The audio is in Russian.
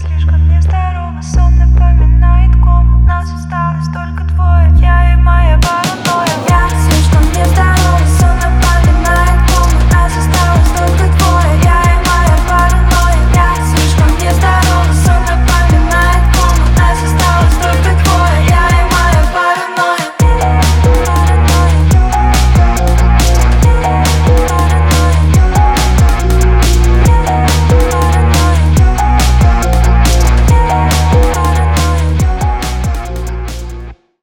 слишком нездорово. Сон напоминает ком. Нас осталось только двое.